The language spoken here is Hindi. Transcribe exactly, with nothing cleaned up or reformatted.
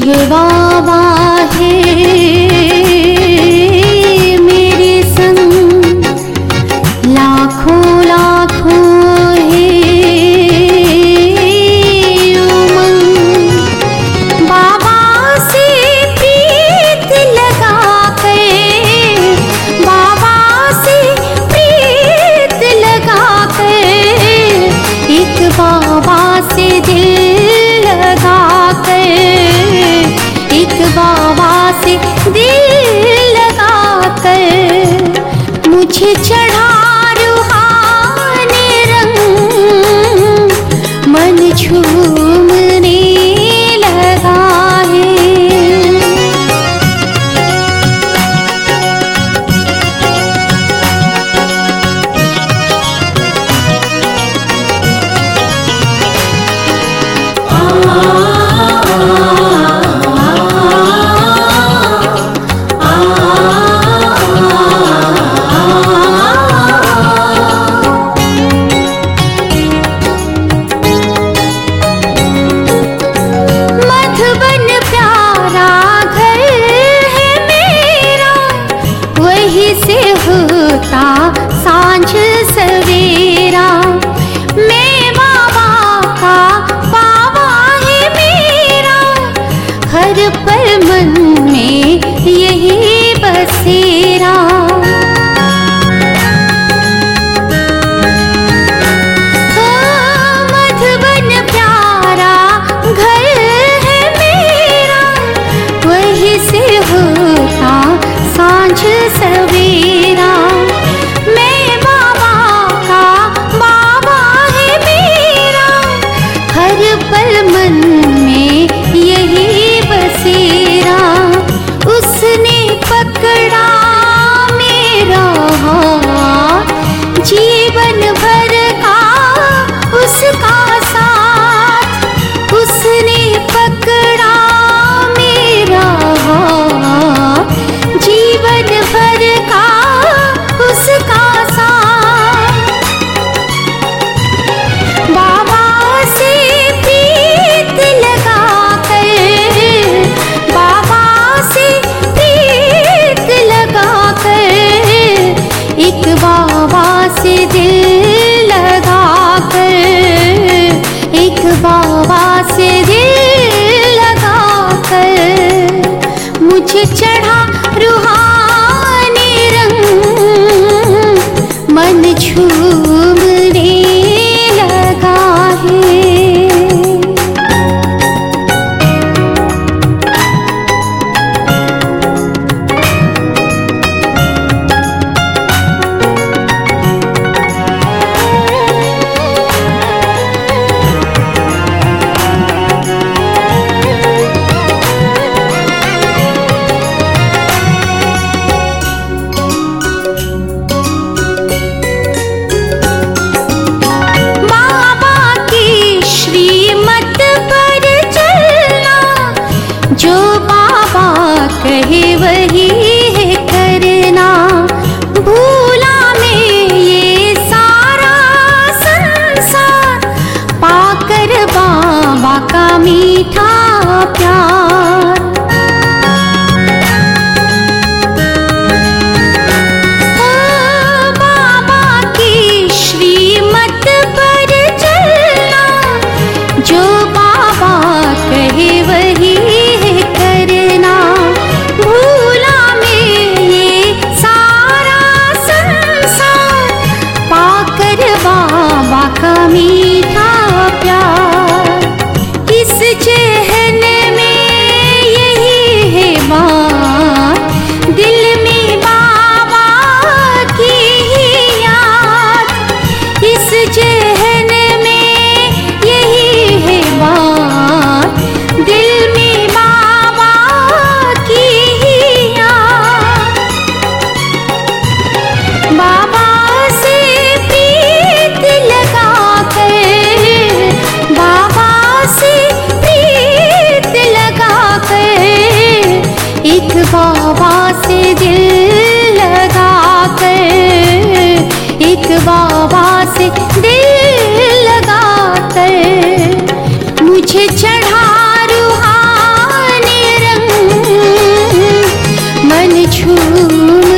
बाबा है मेरे संग, लाखों लाखों है उमंग। बाबा से प्रीत लगा कर, बाबा से प्रीत लगा कर, एक बाबा से दिल लगा कर, एक बाबा से दिल लगा कर, मुझे चढ़ा रूहानी रंग, मन झूमने लगा है। सांझ सवेरा मैं बाबा का बाबा है मेरा, हर पल मन में यही बसेरा। मधुबन प्यारा घर है मेरा, वही से होता सांझ सवेरा। पल मन में यही बसेरा, उसने पकड़ा मेरा हाथ, जीवन भर का उसका साथ, उसने पकड़ा मेरा हाथ, जीवन भर का उसका साथ। बाबा से बाबा से दिल लगा कर, एक बाबा से दिल लगा कर, मुझे चढ़ा रूहानी रंग, मन झूमने लगा है। जो बाबा कहे वही है करना, भूला में ये सारा संसार, पाकर बाबा का मीठा प्यार। ओ बाबा की श्रीमत पर चलना, जो बाबा कहे वही करना, भूला झूम